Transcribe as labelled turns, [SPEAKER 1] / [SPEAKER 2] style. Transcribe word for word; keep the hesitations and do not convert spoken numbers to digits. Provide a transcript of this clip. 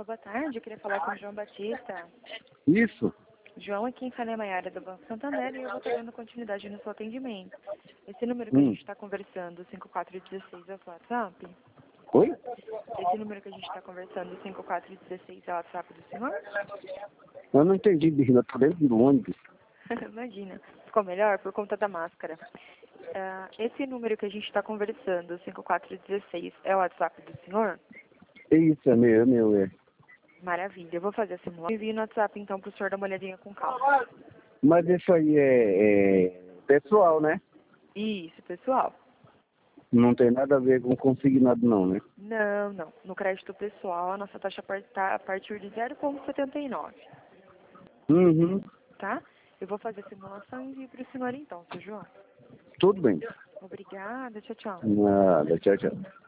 [SPEAKER 1] boa tarde. Eu queria falar com o João Batista.
[SPEAKER 2] Isso.
[SPEAKER 1] João, aqui em Cané Maiara do Banco Santander, e eu vou estar dando continuidade no seu atendimento. Esse número que
[SPEAKER 2] Hum.
[SPEAKER 1] a gente está conversando, cinco quatro um seis, é o seu WhatsApp?
[SPEAKER 2] Oi?
[SPEAKER 1] Esse número que a gente está conversando, cinco quatro um seis, é o WhatsApp do senhor?
[SPEAKER 2] Eu não entendi, Birna. Eu tô dentro do ônibus.
[SPEAKER 1] Imagina. Ficou melhor por conta da máscara. Uh, esse número que a gente está conversando, cinco quatro um seis, é o WhatsApp do senhor?
[SPEAKER 2] É isso, é meu, é meu, é.
[SPEAKER 1] Maravilha. Eu vou fazer a simulação. Envio no WhatsApp, então, para o senhor dar uma olhadinha com calma.
[SPEAKER 2] Mas isso aí é, é pessoal, né?
[SPEAKER 1] Isso, pessoal.
[SPEAKER 2] Não tem nada a ver com consignado, não, né?
[SPEAKER 1] Não, não. No crédito pessoal, a nossa taxa está a partir de zero vírgula setenta e nove.
[SPEAKER 2] Uhum.
[SPEAKER 1] Tá? Eu vou fazer a simulação e envio para o senhor, então, seu João.
[SPEAKER 2] Tudo bem.
[SPEAKER 1] Obrigada. Tchau, tchau.
[SPEAKER 2] Nada, tchau, tchau.